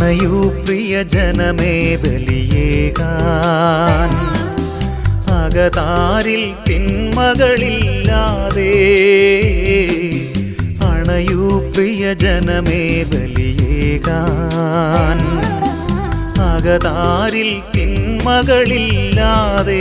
അണയൂ പ്രിയജനമേ ബലിയേകാൻ, അകതാരിൽ തിന്മകളില്ലാതെ. അണയൂ പ്രിയജനമേ ബലിയേകാൻ, അകതാരിൽ തിന്മകളില്ലാതെ.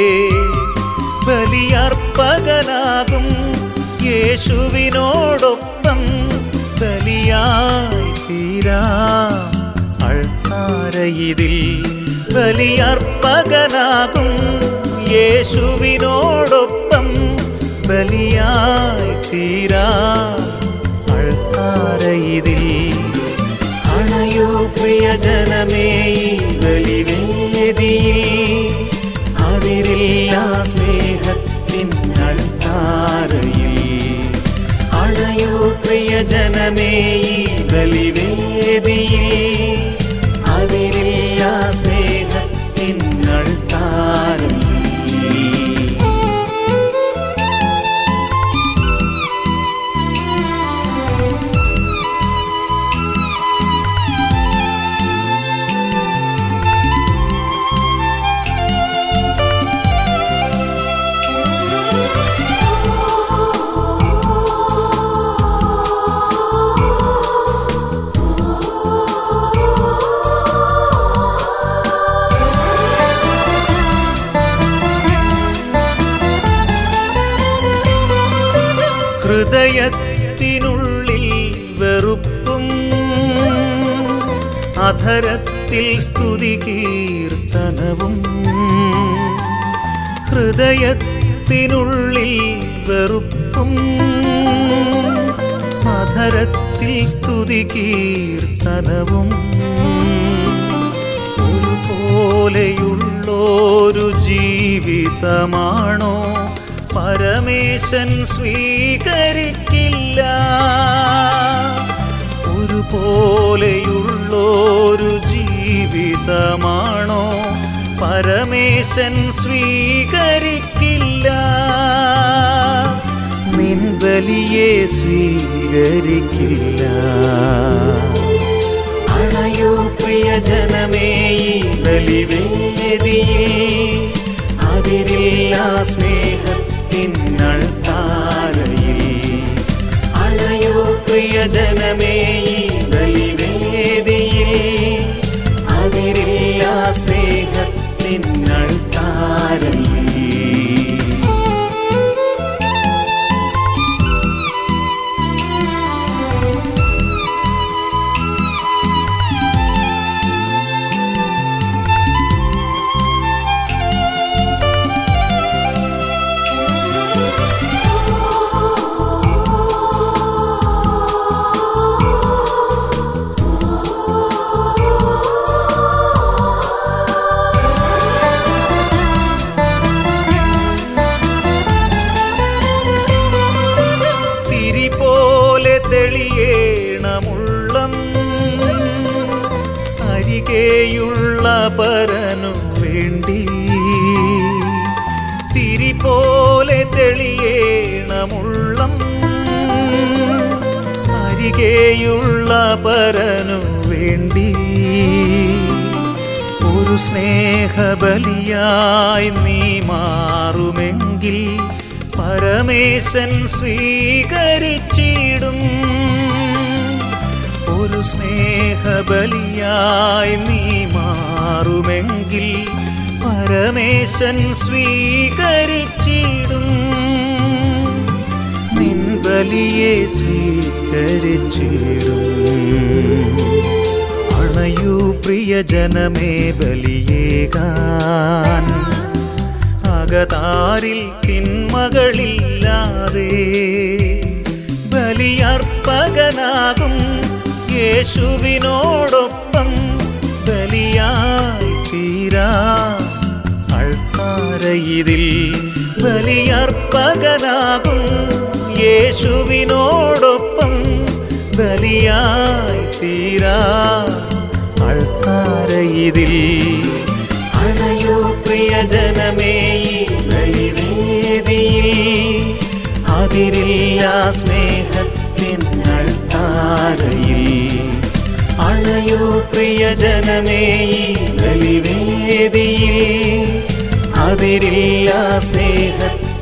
ബലിയർപ്പകനാകും യേശുവിനോടൊപ്പം ബലിയായി തീരാം അൾത്താരയിതിൽ. ബലിയർപ്പകനാകും യേശുവിനോടൊപ്പം ബലിയായി തീരാം അൾത്താരയിതിൽ. അണയൂ പ്രിയജനമേ ഈ ബലിവേദിയിൽ, അതിരില്ല സ്നേഹത്തിൻ അൾത്താരയിൽ. അണയൂ പ്രിയജനമേ ഈ ബലിവേദിയിൽ, അതിരില്ല സ്നേഹത്തിൻ അൾത്താരയിൽ. ഹൃദയത്തിനുള്ളിൽ വെറുപ്പും അധരത്തിൽ സ്തുതി കീർത്തനവും. ഹൃദയത്തിനുള്ളിൽ വെറുപ്പും അധരത്തിൽ സ്തുതി കീർത്തനവും. ഒരുപോലെയുള്ളൊരു ജീവിതമാണോ പരമേശൻ സ്വീകരിക്കില്ല. ഒരുപോലെയുള്ളൊരു ജീവിതമാണോ പരമേശൻ സ്വീകരിക്കില്ല. നിൻ ബലിയെ സ്വീകരിക്കില്ല. അണയൂ പ്രിയജനമേ ഈ ബലിവേദിയിൽ, അതിരില്ല സ്നേഹത്തിൻ അൾത്താരയിൽ. അണയൂ പ്രിയജനമേ ഈ ബലിവേദിയിൽ, അതിരില്ല സ്നേഹത്തിൻ അൾത്താരയിൽ. തെളിയേണമുള്ളം അരികെയുള്ള പരനു വേണ്ടി. തിരി പോലെ തെളിയേണമുള്ളം അരികെയുള്ള പരനു വേണ്ടി. ഒരു സ്നേഹബലിയായി നീ മാറുമെങ്കിൽ പരമേശൻ സ്വീകരിച്ചിടും. ഒരു സ്നേഹബലിയായി നീ മാറുമെങ്കിൽ പരമേശൻ സ്വീകരിച്ചിടും. നിൻ ബലിയെ സ്വീകരിച്ചിടും. അണയൂ പ്രിയജനമേ ബലിയേകാൻ, അകതാരിൽ തിന്മകളില്ലാതെ. ബലിയർപ്പകനാകും യേശുവിനോടൊപ്പം ബലിയായി തീരാം അൾത്താരയിതിൽ. ബലിയർപ്പകനാകും യേശുവിനോടൊപ്പം ബലിയായി തീരാം അൾത്താരയിതിൽ. അണയൂ പ്രിയജനമേ ഈ ബലിവേദിയിൽ, അതിരില്ല സ്നേഹത്തിൻ അൾത്താരയിൽ. അണയൂ പ്രിയജനമേ ഈ ബലിവേദിയിൽ അതിരില്ല സ്നേഹ